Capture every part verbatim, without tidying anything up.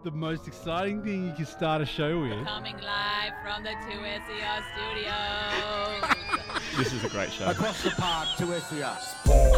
the most exciting thing you can start a show with. Coming live from the two S E R studios. This is a great show. Across the park, two S E R.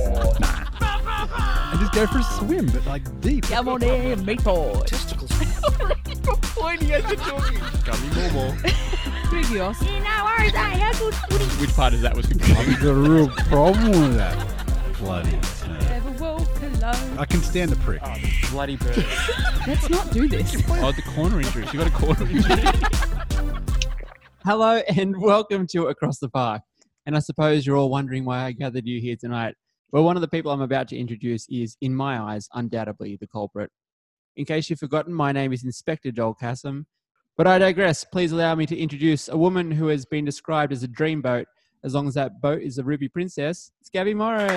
And just go for a swim, but like deep. Come on in, meatball. Testicles. Pointing at the talking. Gummy more. Trivios. No worries, I have good footy. Which part of that was confusing? I've got a real problem with that. Bloody snake. Never walk alone. I can stand the prick. Oh, bloody bird. Let's not do this. Oh, the corner injury. She got a corner injury. Hello and welcome to Across the Park. And I suppose you're all wondering why I gathered you here tonight. Well, one of the people I'm about to introduce is, in my eyes, undoubtedly the culprit. In case you've forgotten, my name is Inspector Joel Cassim. But I digress. Please allow me to introduce a woman who has been described as a dreamboat, as long as that boat is a Ruby Princess. It's Gabby Morris.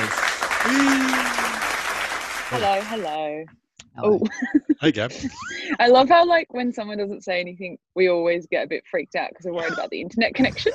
Hello, hello. Hello. Oh, Hey, Gab. I love how, like, when someone doesn't say anything, we always get a bit freaked out because we're worried about the internet connection.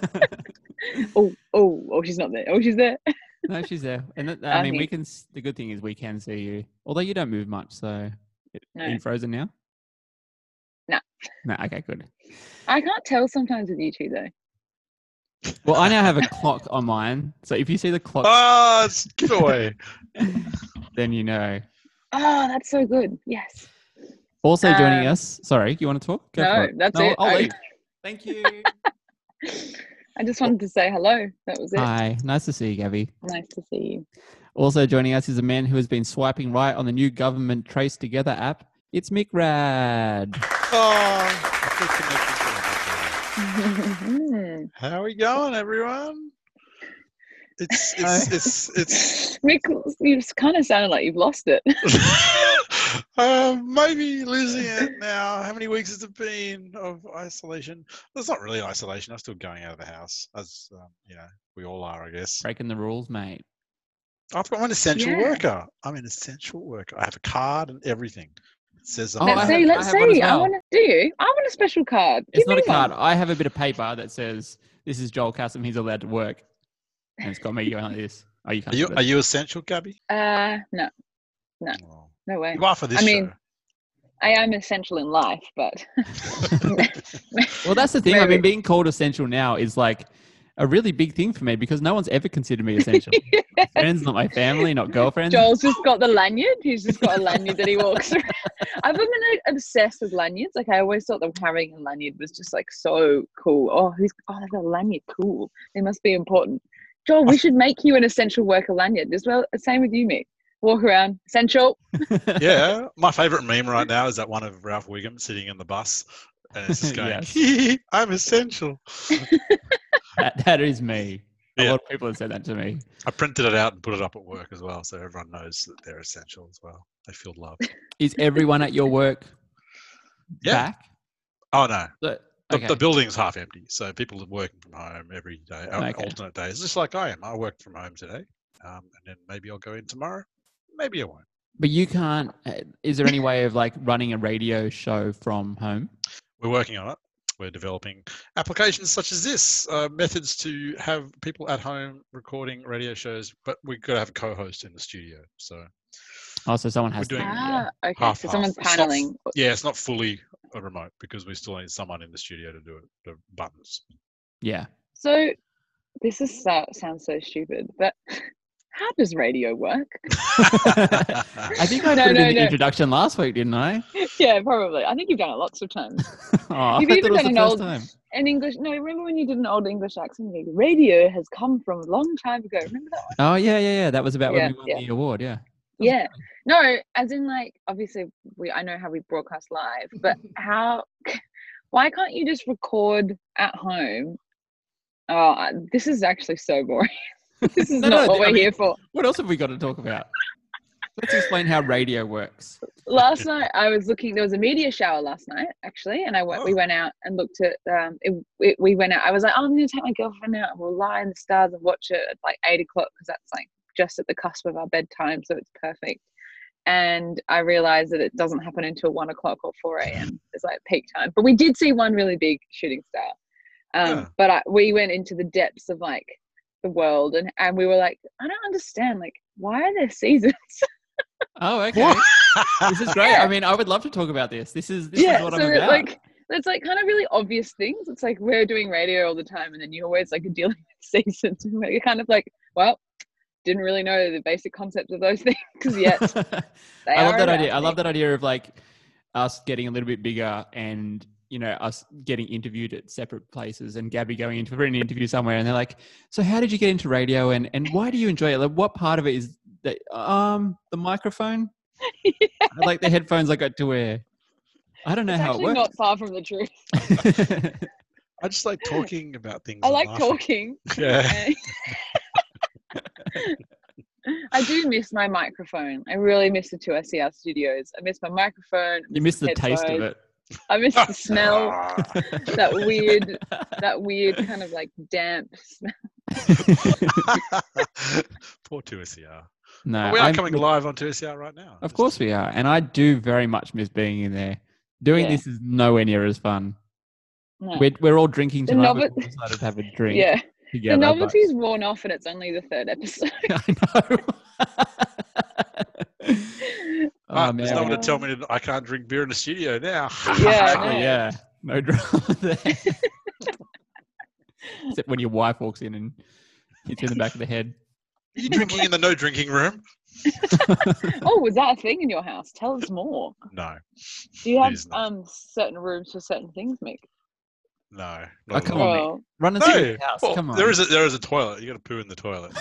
oh, oh, oh, she's not there. Oh, she's there. No, she's there. And that, I I mean, we think- can. The good thing is we can see you, although you don't move much. So, No. are you frozen now? No. No. Okay, good. I can't tell sometimes with you two, though. Well, I now have a clock on mine, so if you see the clock, Ah, it's giveaway. then you know. Oh, that's so good. Yes. Also joining Um, us. Sorry, you want to talk? Go no, for it. that's no, it. I'll I- leave. Thank you. I just wanted to say hello. That was it. Hi, nice to see you, Gabby. Nice to see you. Also joining us is a man who has been swiping right on the new government Trace Together app. It's Mick Rad. Oh, I feel connected to everybody. Mick, How are we going, everyone? It's it's it's it's you kind of sounded like you've lost it. uh, maybe losing it now. How many weeks has it been of isolation? Well, it's not really isolation. I'm still going out of the house, as um, you know, we all are, I guess. Breaking the rules, mate. I've got, I'm an essential Yeah. worker. I'm an essential worker. I have a card and everything. It says I'm Oh, let's I see. have- let's I have one as see. I well. want to. Do you? I want a special card. It's Give not me a card. one. I have a bit of paper that says, this is Joel Cassim. He's allowed to work. And it's got me going like this. Oh, you can't Are you do are you essential, Gabby? Uh, no, Oh, no way. you are for this I mean, show. I am essential in life, but Well, that's the thing. I mean, Maybe. being called essential now is like a really big thing for me because no one's ever considered me essential. My friends, not my family, not girlfriends. Joel's just got the lanyard. He's just got a lanyard that he walks around. I've been like, obsessed with lanyards. Like I always thought that having a lanyard was just like so cool. Oh, who's oh they've got a lanyard? Cool. They must be important. Joel, we should make you an essential worker lanyard as well. Same with you, Mick. Walk around essential. Yeah, my favourite meme right now is that one of Ralph Wiggum sitting in the bus and it's just going, Yes. "Hee hee, I'm essential." That, that is me. A Yeah. lot of people have said that to me. I printed it out and put it up at work as well, so everyone knows that they're essential as well. They feel loved. Is everyone at your work Yeah. back? Oh no, The- the, okay. the building's half empty, so people are working from home every day, uh, Okay. alternate days, just like I am. I worked from home today, um, and then maybe I'll go in tomorrow. Maybe I won't. But you can't. uh, Is there any way of like running a radio show from home? We're working on it. We're developing applications such as this, uh, methods to have people at home recording radio shows, but we've got to have a co-host in the studio. So Oh, so someone has We're to. doing- Ah, okay. half, so half. someone's It's not- paneling. yeah, it's not fully a remote because we still need someone in the studio to do it, the buttons. Yeah. So this is so, sounds so stupid, but how does radio work? I think I No, put it no, in the no. introduction last week, didn't I? Yeah, probably. I think you've done it lots of times. Oh, I You've thought it even was done the an first old- time. An English, no, remember when you did an old English accent? Like, radio has come from a long time ago. Remember that one? Oh, yeah, yeah, yeah. That was about Yeah, when we won yeah. the award, yeah. Yeah. No, as in like, obviously, we I know how we broadcast live, but how, why can't you just record at home? Oh, I- this is actually so boring. This is No, not no, what I we're mean- here for. What else have we got to talk about? Let's explain how radio works. Last night I was looking. There was a media shower last night, actually, and I went. We Oh. went out and looked at. Um, it, it, we went out. I was like, oh, I'm going to take my girlfriend out, and we'll lie in the stars and watch it at like eight o'clock because that's like just at the cusp of our bedtime, so it's perfect. And I realized that it doesn't happen until one o'clock or four a.m. It's like peak time. But we did see one really big shooting star. Um, Yeah. But I, we went into the depths of like the world, and and we were like, I don't understand. Like, why are there seasons? Oh, okay. What? This is great. I mean, I would love to talk about this. This is this yeah, is what so I'm that, about. like there's like kind of really obvious things. It's like we're doing radio all the time, and then you always like are dealing with seasons, and you're kind of like, well, didn't really know the basic concepts of those things yet. They I love are that about idea. I love me. that idea of like us getting a little bit bigger and, you know, us getting interviewed at separate places and Gabby going into for an interview somewhere. And they're like, so how did you get into radio and, and why do you enjoy it? Like, what part of it is that, um, the microphone? Yeah. I like the headphones I got to wear. I don't know It's how it actually works. not far from the truth. I just like talking about things. I and like laughing. talking. Yeah. I do miss my microphone. I really miss the two S E R studios. I miss my microphone. I You miss the taste of headphones. it. I miss the smell, Ah. that weird, that weird kind of like damp smell. Poor two S E R. No, we are I'm- coming live on two S E R right now. Of Just- course we are. And I do very much miss being in there. Doing Yeah. this is nowhere near as fun. No. We're, we're all drinking The tonight. novel- We decided to have a drink Yeah, together. the but- novelty's worn off, and it's only the third episode. I know. oh, Ah, man. there's no one to Uh, tell me that I can't drink beer in the studio now. Yeah, Exactly, no. yeah. No drama there. Except when your wife walks in and hits you in the back of the head. Are you drinking in the no drinking room? Oh, was that a thing in your house? Tell us more. No, Do you It have is not. um certain rooms for certain things, Mick? no. Oh, not at come all. on, Mick. Oh, Run and No, see the house. well, Come on. there is a there is a toilet. You got to poo in the toilet.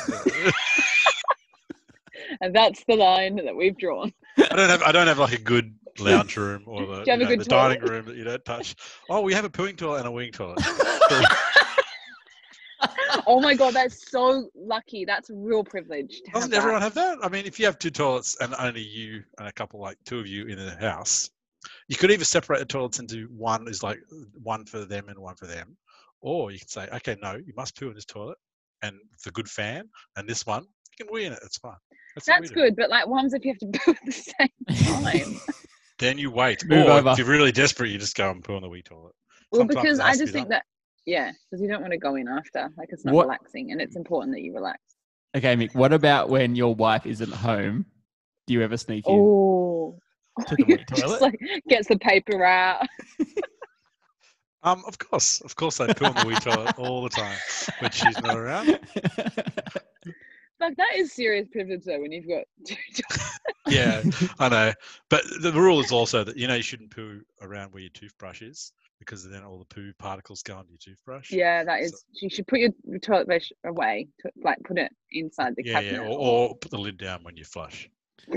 and that's the line that we've drawn. I don't have I don't have like a good lounge room or the, Do you have you a know, good the dining toilet? room that you don't touch. Oh, we have a pooing toilet and a weeing toilet. Oh my god, that's so lucky. That's a real privilege. To Doesn't have everyone that. have that? I mean, if you have two toilets and only you and a couple, like two of you in the house, you could either separate the toilets into one is like one for them and one for them, or you could say, okay, no, you must poo in this toilet, and it's a good fan, and this one you can wee in it. It's fine. That's, what we That's do. good, but like, what happens if you have to poo at the same time? Then you wait, Move or over. if you're really desperate, you just go and poo in the wee toilet. Well, Sometimes because it I has to just be think done. that, yeah, because you don't want to go in after. Like, it's not What- relaxing, and it's important that you relax. Okay, Mick, what about when your wife isn't home? Do you ever sneak in Oh, to the wee just toilet? like gets the paper out. Um, of course, of course, I poo in the wee toilet all the time when she's not around. Like, that is serious privilege though. When you've got two. Yeah, I know. But the rule is also that, you know, you shouldn't poo around where your toothbrush is because then all the poo particles go onto your toothbrush. Yeah, that is. So- You should put your your toilet brush away. To, like, put it inside the Yeah, yeah. cabinet. Or, or put the lid down when you flush.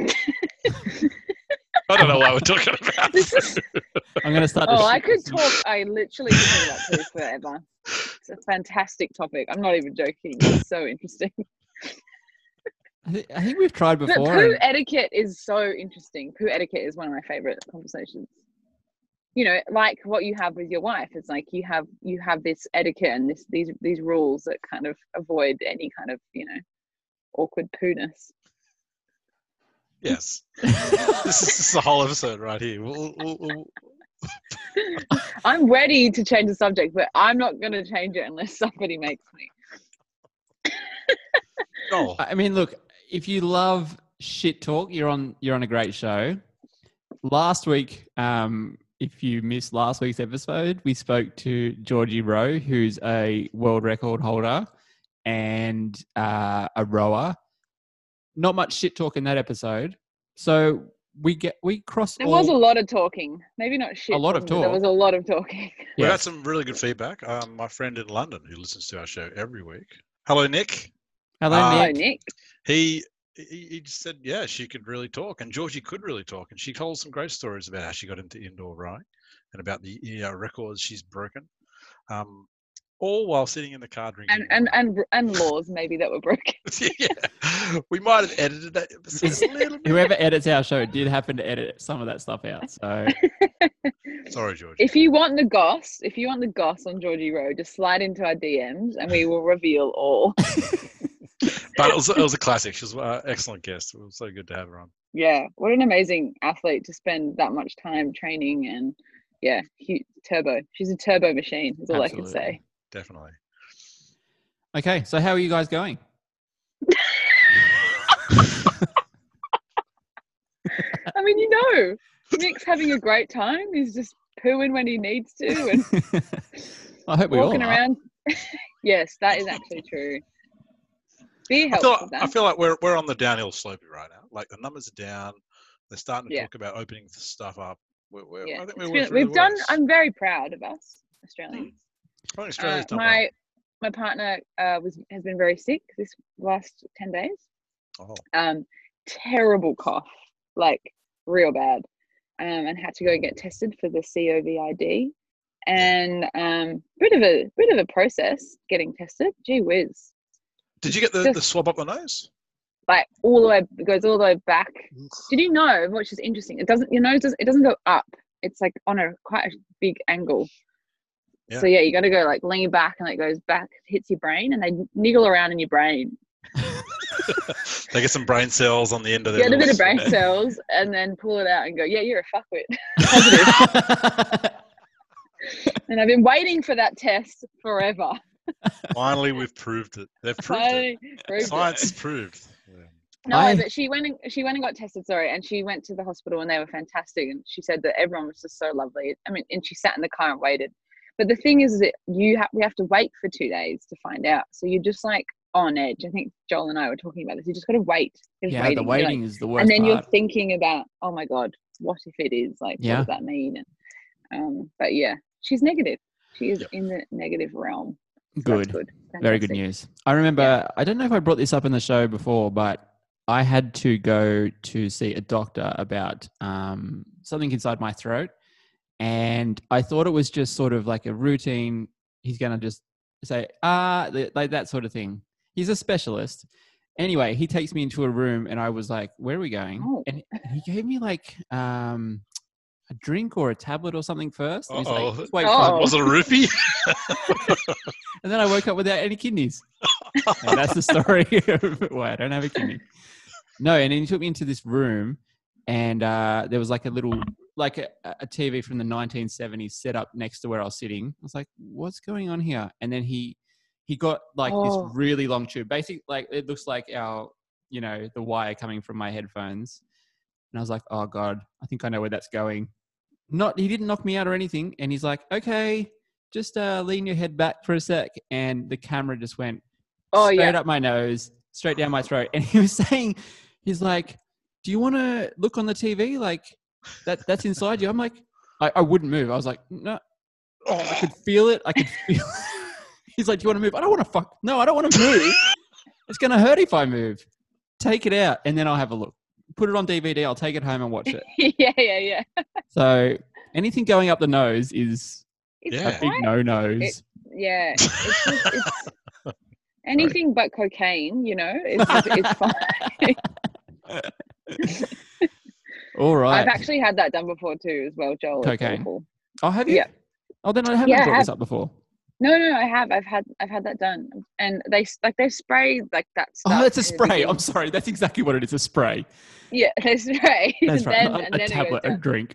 I don't know why we're talking about This is- I'm going to start to Oh, I shit could some- talk. I literally could talk about poo forever. It's a fantastic topic. I'm not even joking. It's so interesting. I, thi- I think we've tried But before. poo and- etiquette is so interesting. Poo etiquette is one of my favorite conversations. You know, like what you have with your wife. It's like you have you have this etiquette and this these these rules that kind of avoid any kind of, you know, awkward poo-ness. Yes. this, is, this is the whole episode right here. We'll, we'll, we'll, I'm ready to change the subject, but I'm not going to change it unless somebody makes me. oh, I mean, look, if you love shit talk, you're on you're on a great show. Last week, um, if you missed last week's episode, we spoke to Georgie Rowe, who's a world record holder and uh, a rower. Not much shit talk in that episode, so we get we cross. There all, was a lot of talking. Maybe not shit. A lot of talking, but There talk. was a lot of talking. we yeah. had some really good feedback. Um, my friend in London who listens to our show every week. Hello, Nick. Hello, Uh, Hello, Nick. Nick. He he, he just said, yeah, she could really talk, and Georgie could really talk, and she told some great stories about how she got into indoor rowing and about the you know, records she's broken, um, all while sitting in the car drinking. And, and and and laws maybe that were broken. yeah, we might have edited that episode a little bit. Whoever edits our show did happen to edit some of that stuff out. So Sorry, Georgie. If you want the goss, if you want the goss on Georgie Rowe, just slide into our D Ms and we will reveal all. But it was, it was a classic. She was an excellent guest. It was so good to have her on. Yeah, what an amazing athlete to spend that much time training and yeah, hu turbo. She's a turbo machine. Is all I can Absolutely. say. Definitely. okay, so how are you guys going? I mean, you know, Nick's having a great time. He's just pooing when he needs to and I hope we all walking are. around. Yes, that is actually true. Beer I helps feel, with like, that. I feel like we're we're on the downhill slope right now. Like the numbers are down. They're starting to Yeah. talk about opening stuff up. We're, we're, yeah, I think it's we're been- through we've the done. worst. I'm very proud of us Australians. I think Uh, Australia's done my my partner uh, was has been very sick this last ten days. well. Um, terrible cough, like real bad, um, and had to go get tested for the C O V I D, and um, bit of a bit of a process getting tested. Gee whiz, Did you get the, just- the swab up the nose? like all the way it goes all the way back. Did you know? Which is interesting. It doesn't. Your nose does. It doesn't go up. It's like on a quite a big angle. Yeah. So yeah, you got to go like lean back, and it goes back, hits your brain, and they niggle around in your brain. They get some brain cells on the end of their Get a bit little of brain swab. cells, and then pull it out and go, yeah, you're a fuckwit. Positive. And I've been waiting for that test forever. Finally, we've proved it. They've proved Finally proved it. it. Science is proved. Yeah. No, I- but she went and she went and got tested. Sorry, and she went to the hospital, and they were fantastic. And she said that everyone was just so lovely. I mean, and she sat in the car and waited. But the thing is that you have we have to wait for two days to find out. So you're just like on edge. I think Joel and I were talking about this. You just got to wait. You're just Yeah, waiting. the You're like- waiting is the worst and then you're part. thinking about, oh my god, what if it is? Like, Yeah. what does that mean? And um, but yeah, she's negative. She is Yep. in the negative realm. So Good. that's good. Very good Fantastic. news. I remember, I don't know if I brought this up in the show before, but I had to go to see a doctor about um, something inside my throat. And I thought it was just sort of like a routine. He's going to just say, ah, th- like that sort of thing. He's a specialist. Anyway, he takes me into a room and I was like, where are we going? Oh. And he gave me like um, a drink or a tablet or something first. And he's like, Uh-oh. "Just wait Oh. five Was it a roofie? And then I woke up without any kidneys. And that's the story of why I don't have a kidney. No, and then he took me into this room, and uh, there was like a little, like a, a T V from the nineteen seventies set up next to where I was sitting. I was like, "What's going on here?" And then he he got like Oh. this really long tube, basically, like it looks like our, you know, the wire coming from my headphones. And I was like, "Oh God, I think I know where that's going." Not, he didn't knock me out or anything, and he's like, "Okay, just uh, lean your head back for a sec," and the camera just went Oh straight yeah. up my nose, straight down my throat. And he was saying, he's like, "Do you want to look on the T V? Like that that's inside you?" I'm like, I, I wouldn't move. I was like, no, I could feel it. I could feel it. He's like, "Do you want to move?" I don't want to fuck. No, I don't want to move. It's going to hurt if I move. Take it out and then I'll have a look. Put it on D V D. I'll take it home and watch it. yeah, yeah, yeah. So anything going up the nose is It's Yeah. a big quite- no-nos. It- yeah. It's, just, it's anything but cocaine, you know, it's, it's fine. All right. I've actually had that done before too, as well, Joel. It's Cocaine. awful. Oh, have you? Yeah. Oh, then I haven't Yeah, I brought this have. up before. No, no, I have. I've had, I've had that done, and they s- like they spray like that stuff. Oh, it's a in the spray. beginning. I'm sorry. That's exactly what it is. A spray. Yeah, they spray. That's and right. then, Not and a then it goes tablet, a down. drink.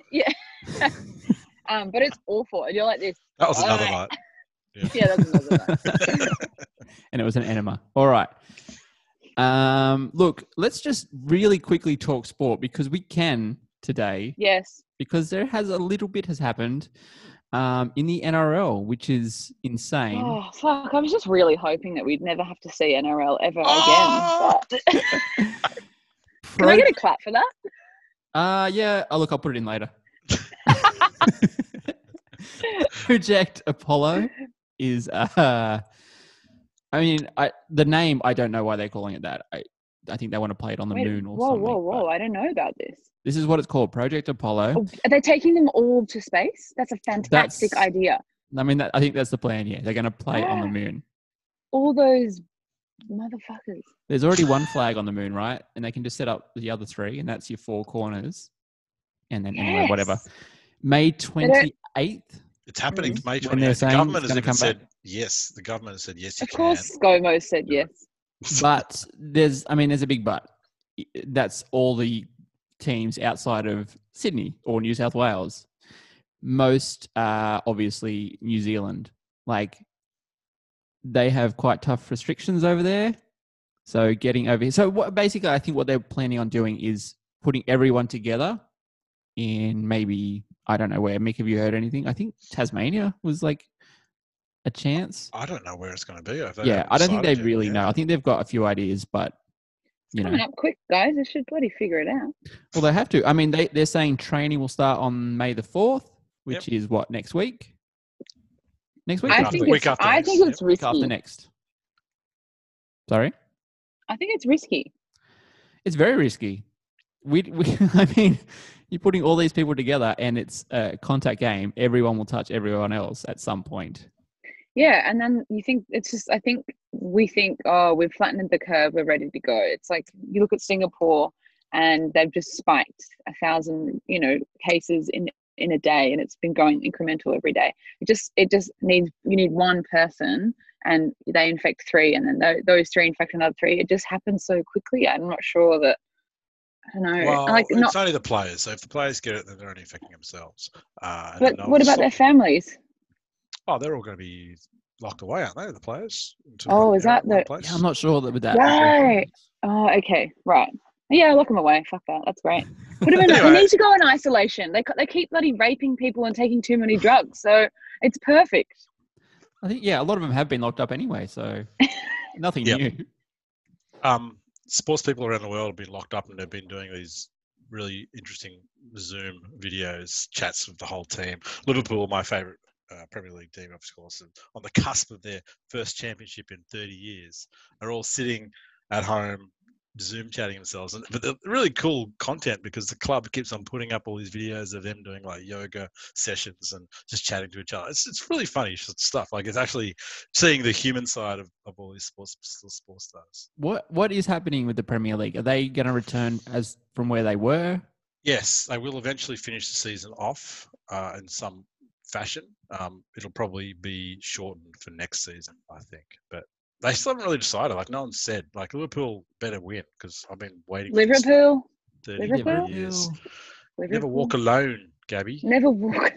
Um, but it's awful, and you're like this. That was another Alright. night. Yeah, that's another night. And it was an enema. All right. Um, look, let's just really quickly talk sport because we can today Yes. because there has a little bit has happened um, in the N R L, which is insane. Oh fuck! I was just really hoping that we'd never have to see N R L ever Oh! again. But can Pro- I get a clap for that? uh, yeah. Oh, look, I'll put it in later. Project Apollo is, uh, I mean, I, the name, I don't know why they're calling it that. I, I think they want to play it on the Wait, moon or whoa, something. whoa, but whoa! I don't know about this. This is what it's called, Project Apollo. Oh, are they taking them all to space? That's a fantastic That's- idea. I mean, that, I think that's the plan here. They're going to play it on the moon. All those motherfuckers. There's already one flag on the moon, right? And they can just set up the other three, and that's your four corners. And then, anyway, whatever. Yes. May twenty-eighth. It's happening Mm. May When they're twenty-eighth. The saying government it's has gonna even come said back. yes. The government has said yes. You Of course, can. ScoMo said Do it. yes. But there's, I mean, there's a big but. That's all the teams outside of Sydney or New South Wales. Most, uh, obviously, New Zealand. Like, they have quite tough restrictions over there. So getting over here. So what, basically, I think what they're planning on doing is putting everyone together in maybe, I don't know where. Mick, have you heard anything? I think Tasmania was like a chance. I don't know where it's going to be. If they Yeah, haven't I don't think they decided yet, really yeah. know. I think they've got a few ideas, but you know, Coming up quick, guys. They should bloody figure it out. well, they have to. I mean, they they're saying training will start on May the fourth, which is what, next week? Next week. I or think next week it's. after I next, think yep. it's week risky. after next. Sorry, I think it's risky. it's very risky. We, we I mean, you're putting all these people together, and it's a contact game. Everyone will touch everyone else at some point. Yeah, and then you think it's just. I think we think, oh, we've flattened the curve. We're ready to go. It's like you look at Singapore, and they've just spiked a thousand, you know, cases in in a day, and it's been going incremental every day. It just it just needs you need one person, and they infect three, and then th- those three infect another three. It just happens so quickly. I'm not sure that. I don't know. Well, like it's not. only the players. So if the players get it, then they're only affecting themselves. Uh, and But then what they'll about their stop- families? Oh, they're all going to be locked away, aren't they? The players. into Oh, one is that area, one the- place? Yeah, I'm not sure that with that. Right. Oh, okay, right. Yeah, lock them away. Fuck that. That's great. Put them in. Anyway. They need to go in isolation. They they keep bloody raping people and taking too many drugs. So it's perfect. I think yeah, a lot of them have been locked up anyway, so nothing Yep. new. Um, sports people around the world have been locked up, and they've been doing these really interesting Zoom videos, chats with the whole team. Liverpool, my favourite uh, Premier League team, of course, and on the cusp of their first championship in thirty years, are all sitting at home, Zoom chatting themselves. And but they're really cool content because the club keeps on putting up all these videos of them doing like yoga sessions and just chatting to each other. It's it's really funny stuff. Like it's actually seeing the human side of, of all these sports sports stars. What what is happening with the Premier League? Are they going to return as from where they were? Yes, they will eventually finish the season off uh, in some fashion. Um, it'll probably be shortened for next season, I think. But they still haven't really decided. Like no one said. Like Liverpool better win because I've been waiting. For this Liverpool. thirty Liverpool? years. Never Liverpool. walk alone, Gabby. Never walk.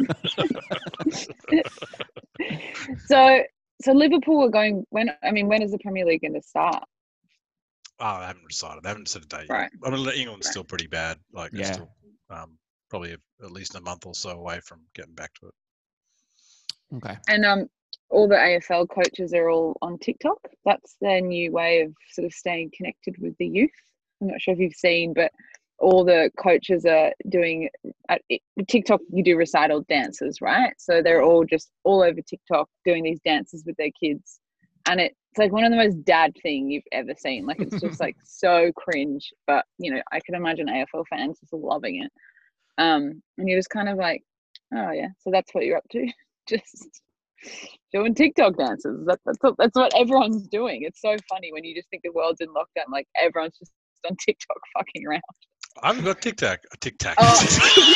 so so Liverpool are going. When I mean, when is the Premier League going to start? Oh, they haven't decided. They haven't set a date Right. yet. I mean, England's Right. still pretty bad. Like they're Yeah. still um, probably at least a month or so away from getting back to it. Okay. And um, all the A F L coaches are all on TikTok. That's their new way of sort of staying connected with the youth. I'm not sure if you've seen, but all the coaches are doing at TikTok. You do recital dances, right? So they're all just all over TikTok doing these dances with their kids, and it's like one of the most dad thing you've ever seen. Like it's just like so cringe, but you know I can imagine A F L fans just loving it. Um, and you're just kind of like, oh yeah, so that's what you're up to, just doing TikTok dances. That, that's what, that's what everyone's doing. It's so funny when you just think the world's in lockdown, like everyone's just on TikTok fucking around. I haven't got Tic Tac. A Tic Tac. Oh.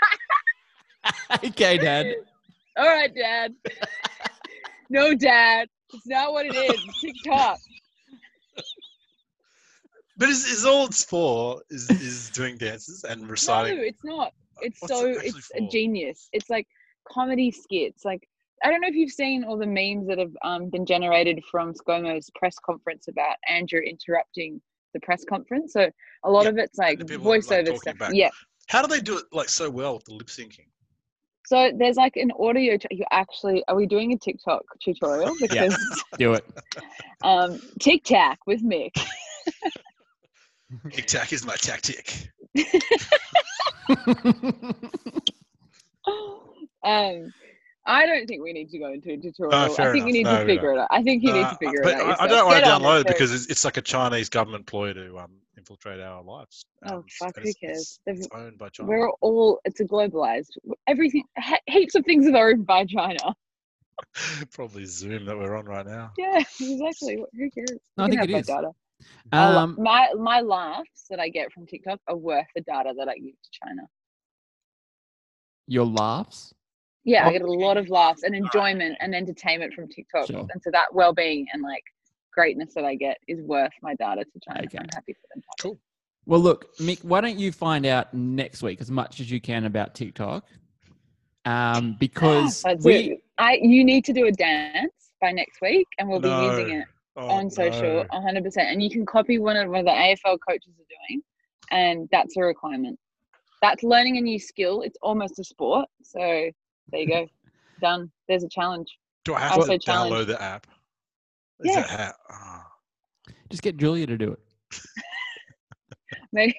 Okay, Dad. All right, Dad. No, Dad. It's not what it is. It's TikTok. But is, is all it's for is, is doing dances and reciting? No, it's not. It's What's so it actually it's a for? genius. It's like comedy skits. Like I don't know if you've seen all the memes that have um, been generated from ScoMo's press conference about Andrew interrupting the press conference. So a lot Yeah, of it's like the people like voiceover talking stuff. back. Yeah. How do they do it like so well with the lip syncing? So there's like an audio. T- you actually are we doing a TikTok tutorial? Yeah. Because Do it. um, Tic Tac with Mick. Tic Tac is my tactic. um, I don't think we need to go into a tutorial. No, fair I think you enough. need No, to we figure it out. I think you need Uh, to figure but it out. I, I yourself. don't want to Get on download it, it because it's, it's like a Chinese government ploy to um, infiltrate our lives. Oh, Um, fuck, and who it's, cares? It's, They've- it's owned by China. We're all, it's a globalized, everything, he- heaps of things are owned by China. Probably Zoom that we're on right now. Yeah, exactly. What- Who cares? No, I You think can it have is. my data. I lo- Um, my, my laughs that I get from TikTok are worth the data that I give to China. your laughs. Yeah, Oh. I get a lot of laughs and enjoyment and entertainment from TikTok. Sure. And so that well-being and like greatness that I get is worth my data to China. Okay. I'm happy for them. Cool. Well, look, Mick, why don't you find out next week as much as you can about TikTok? Um, because That's we, it. I you need to do a dance by next week, and we'll be using No. it Oh, on social no. one hundred percent. And you can copy one of what the A F L coaches are doing, and that's a requirement. That's learning a new skill. It's almost a sport. So there you go. Done. There's a challenge. Do I have I to say download challenge. the app? Is Yes. that how? Oh. Just get Julia to do it. Maybe.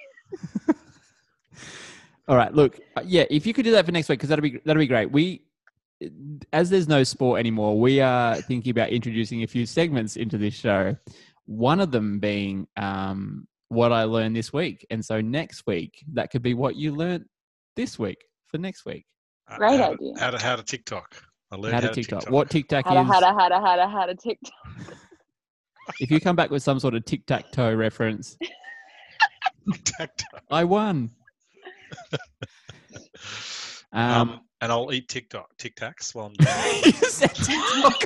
All right. Look, uh, yeah, if you could do that for next week, because that'd be that'd be great. We, as there's no sport anymore, we are thinking about introducing a few segments into this show. One of them being um, what I learned this week, and so next week that could be what you learned this week for next week. Uh, Great how idea. To, how to how to TikTok. I learned How how, to TikTok? TikTok. What TikTok Had a, is? had a, had a, had a, had a TikTok. If you come back with some sort of tic tac toe reference, TikTok. I won. Um, Um, and I'll eat TikTok Tic Tacs while I'm doing it. you said TikTok.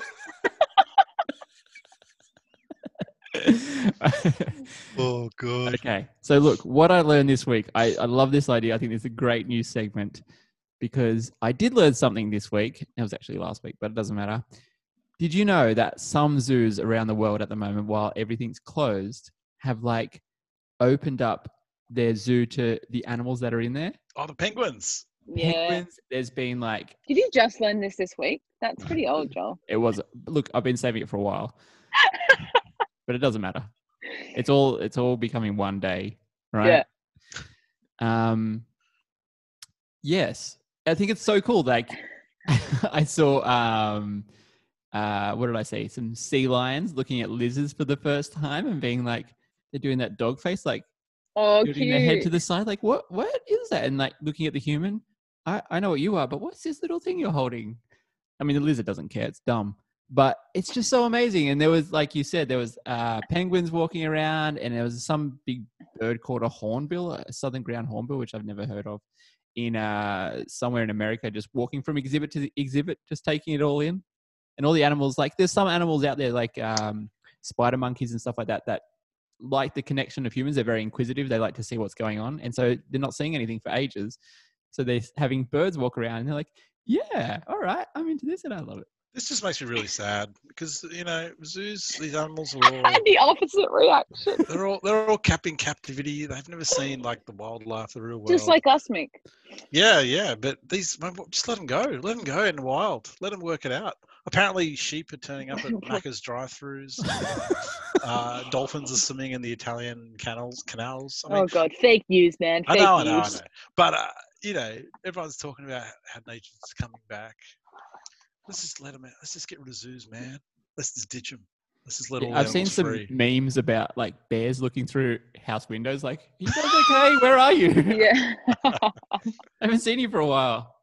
Oh god. Okay. So look, what I learned this week, I, I love this idea. I think it's a great new segment because I did learn something this week. It was actually last week, but it doesn't matter. Did you know that some zoos around the world at the moment, while everything's closed, have like opened up their zoo to the animals that are in there? Oh, the penguins. Yeah. Penguins. There's been like, Did you just learn this this week? That's pretty old, Joel. it was, look, I've been saving it for a while, but it doesn't matter. It's all, it's all becoming one day, right? Yeah. Um, yes, I think it's so cool. Like I saw, um, uh, what did I say? Some sea lions looking at lizards for the first time and being like, they're doing that dog face, like Oh, tilting cute. their head to the side, like what, what is that? And like looking at the human, I, I know what you are, but what's this little thing you're holding? I mean, the lizard doesn't care; it's dumb, but it's just so amazing. And there was, like you said, there was uh, penguins walking around, and there was some big bird called a hornbill, a southern ground hornbill, which I've never heard of, in uh, somewhere in America, just walking from exhibit to exhibit, just taking it all in. And all the animals, like there's some animals out there, like um, spider monkeys and stuff like that, that like the connection of humans. They're very inquisitive. They like to see what's going on, and so they're not seeing anything for ages. So they're having birds walk around, and they're like, "Yeah, all right, I'm into this, and I love it." This just makes me really sad because you know zoos. These animals are all I had the opposite reaction. they're all they're all kept in captivity. They've never seen like the wildlife, the real world. Just like us, Mick. Yeah, yeah, but these just let them go. Let them go in the wild. Let them work it out. Apparently, sheep are turning up at Macca's drive-throughs. uh, dolphins are swimming in the Italian canals. Canals. I mean, Oh God, fake news, man. I Fake know, I know, I news. know. But uh, you know, everyone's talking about how nature's coming back. Let's just let them out. Let's just get rid of zoos, man. Let's just ditch them. Let's just let all the I've seen animals some free. memes about like bears looking through house windows, like, "Are you guys okay? Where are you?" Yeah. I haven't seen you for a while.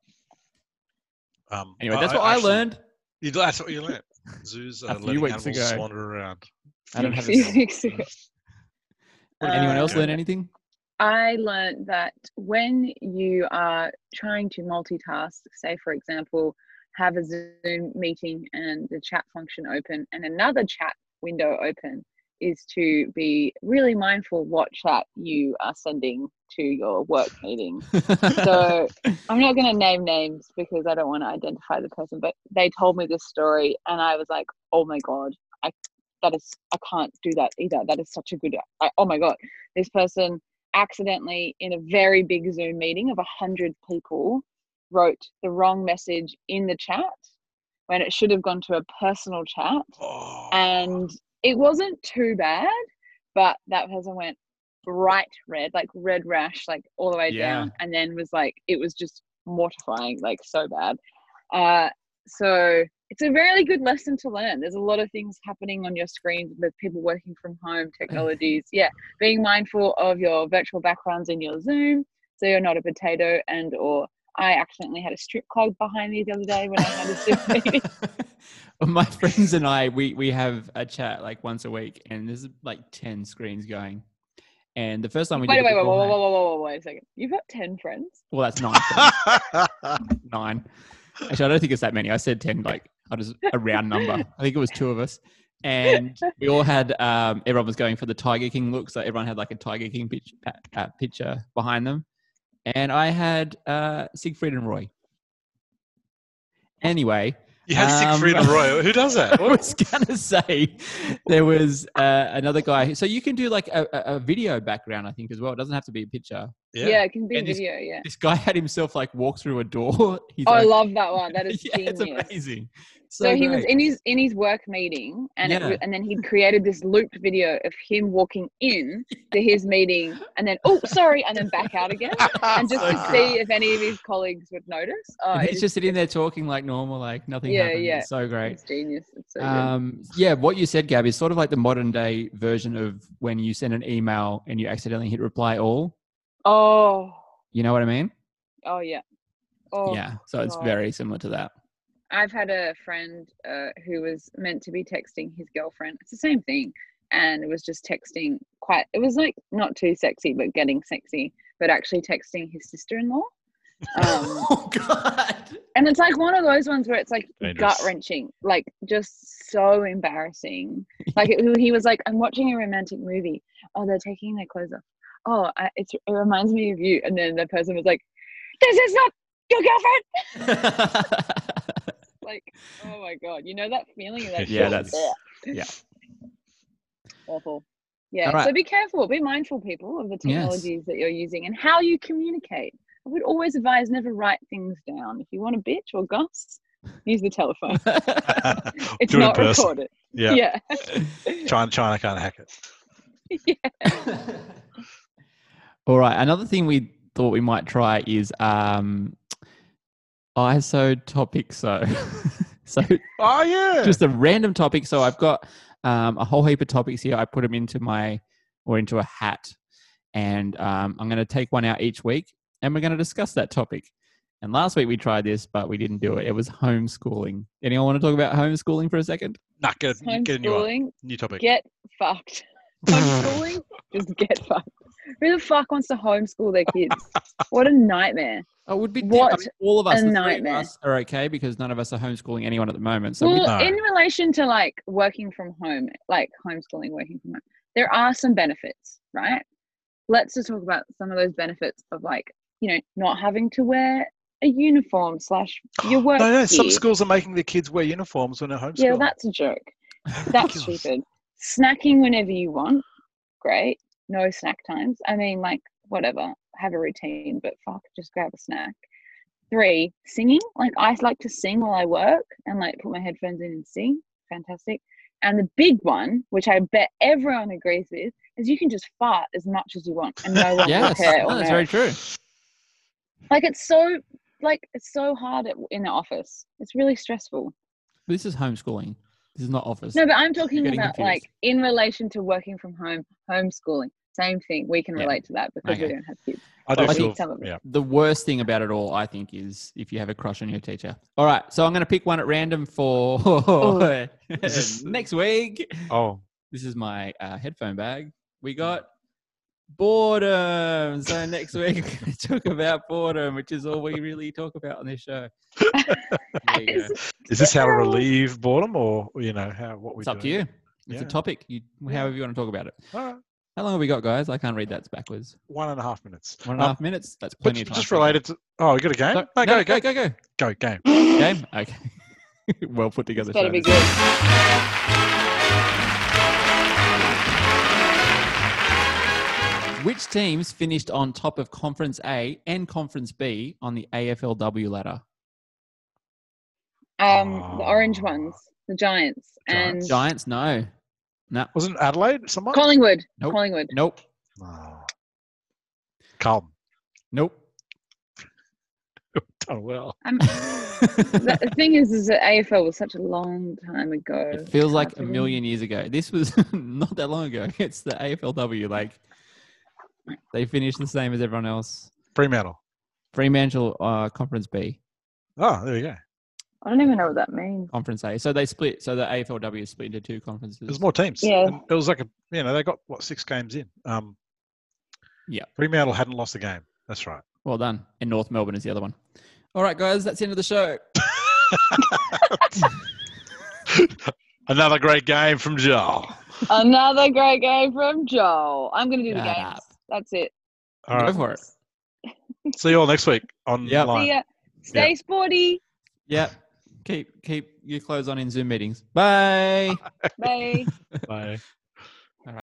Um, Anyway, that's what I actually- learned. You, that's what you learned. Zoos A are few letting weeks animals ago. wander around. I don't have Few a. weeks ago. Anyone else Uh, learn anything? I learned that when you are trying to multitask, say for example, have a Zoom meeting and the chat function open and another chat window open, is to be really mindful what chat you are sending to your work meeting. So I'm not going to name names because I don't want to identify the person, but they told me this story and I was like, oh my God, I that is, I can't do that either. That is such a good, I, oh my God, this person accidentally in a very big Zoom meeting of a hundred people wrote the wrong message in the chat when it should have gone to a personal chat. Oh. And it wasn't too bad, but that person went bright red, like red rash, like all the way Yeah. down, and then was like, it was just mortifying, like so bad. Uh, so it's a really good lesson to learn. There's a lot of things happening on your screens with people working from home, technologies. Yeah, being mindful of your virtual backgrounds in your Zoom, so you're not a potato. And or I accidentally had a strip club behind me the other day when I had a Zoom meeting. Well, my friends and I, we we have a chat like once a week, and there's like ten screens going. And the first time we Wait, did wait, it wait, wait, wait, beforehand- wait, wait, wait, wait a second. You've got ten friends? well, that's nine. friends. Nine. Actually, I don't think it's that many. I said ten, like I just a round number. I think it was two of us, and we all had. Um, everyone was going for the Tiger King look, so everyone had like a Tiger King pitch, uh, uh, picture behind them, and I had uh, Siegfried and Roy. Anyway, You had Siegfried Um, and Roy. Who does that? I was gonna say there was uh, another guy. So you can do like a, a a video background, I think, as well. It doesn't have to be a picture. Yeah, it can be And this- video. Yeah. This guy had himself like walk through a door. He's Oh, I like, love that one. That is yeah, it's genius. amazing. So, So, he was great. in his in his work meeting, and it, Yeah. wa- and then he'd created this looped video of him walking in to his meeting, and then oh sorry, and then back out again, and just So to good. see if any of his colleagues would notice. Oh, And it he's is- just sitting there talking like normal, like nothing Yeah, happened. yeah. It's so great. It's genius. It's so good. Um, yeah, what you said, Gab, is sort of like the modern day version of when you send an email and you accidentally hit reply all. Oh, You know what I mean? oh yeah. Oh, yeah. So it's God. very similar to that. I've had a friend uh, who was meant to be texting his girlfriend. It's the same thing. And it was just texting quite, it was like not too sexy, but getting sexy, but actually texting his sister-in-law. Um, oh God. and it's like one of those ones where it's like Dangerous. gut wrenching, like just so embarrassing. Like it, he was like, I'm watching a romantic movie. Oh, they're taking their clothes off. Oh, I, it's, it reminds me of you. And then the person was like, this is not your girlfriend. Like, oh my God, you know that feeling of that Yeah, shit? that's- Ugh. yeah. Awful. Yeah, All right. so be careful, be mindful, people, of the Yes. technologies that you're using and how you communicate. I would always advise never write things down. If you want to bitch or goss, use the telephone. It's Do it in not person. recorded. Yeah. Yeah. China, China can't hack it. yeah. All right. Another thing we thought we might try is um, I S O topic. So, so Oh yeah. just a random topic. So I've got um, a whole heap of topics here. I put them into my or into a hat, and um, I'm going to take one out each week, and we're going to discuss that topic. And last week we tried this, but we didn't do it. It was homeschooling. Anyone want to talk about homeschooling for a second? nah, get, a- get a new one. Homeschooling, New topic. get fucked. Homeschooling, just get fucked. Who the fuck wants to homeschool their kids? What a nightmare. Oh, would be What I mean, all of us, a the three of nightmare. us are okay because none of us are homeschooling anyone at the moment. So Well, No. in relation to like working from home, like homeschooling, working from home, there are some benefits, right? Let's just talk about some of those benefits of like, you know, not having to wear a uniform slash your work No, no. Some gear. schools are making their kids wear uniforms when they're homeschooling. Yeah, that's a joke. That's Ridiculous. stupid. Snacking whenever you want, great. No snack times. I mean, like, whatever. Have a routine, but fuck, just grab a snack. Three, singing. Like, I like to sing while I work and like put my headphones in and sing. Fantastic. And the big one, which I bet everyone agrees with, is you can just fart as much as you want and no one will yes, care. no, or that's know. very true. Like, it's so, like, it's so hard at, in the office. It's really stressful. This is homeschooling. This is not office. No, but I'm talking getting about confused. like in relation to working from home, homeschooling. Same thing. We can Yeah. relate to that because Okay. we don't have kids. I do Well, feel. some of it. Yeah. The worst thing about it all, I think, is if you have a crush on your teacher. All right, so I'm going to pick one at random for this- next week. Oh. This is my uh, headphone bag. We got boredom. So next week we talk about boredom, which is all we really talk about on this show. There you go. Is this how to relieve boredom, or you know how what we? It's up to you. It's Yeah. a topic. You, however you want to talk about it. All right. How long have we got, guys? I can't read that. It's backwards. One and a half minutes. One and a Um, half minutes. That's but plenty of time. just for a related to. Oh, we got a game. No, No, no, go, go, go, go, go. go, game. Game. Okay. Well put together. Better show be this. good. Which teams finished on top of Conference A and Conference B on the A F L W ladder? Um, the orange Oh. ones, the Giants, Giants. and Giants? No. No. Wasn't Adelaide someone? Collingwood. Nope. Collingwood. Nope. Oh. Carlton. Nope. Done well. Um, the, the thing is, is that A F L was such a long time ago. It feels It's like hard a to million years ago. This was not that long ago. It's the A F L W. Like, they finished the same as everyone else. Fremantle. Fremantle, uh, Conference B, Oh, there you go. I don't even know what that means. Conference A. So they split. So the A F L W is split into two conferences. There's more teams. Yeah. And it was like a, you know, they got what six games in. Um, Yeah. Fremantle hadn't lost a game. That's right. Well done. And North Melbourne is the other one. All right, guys, that's the end of the show. Another great game from Joel. Another great game from Joel. I'm going to do the Shut games. up. That's it. All Go right. for it. See you all next week on Yep. line. See ya. Stay sporty. Yep. Keep keep your clothes on in Zoom meetings. Bye. Bye. Bye.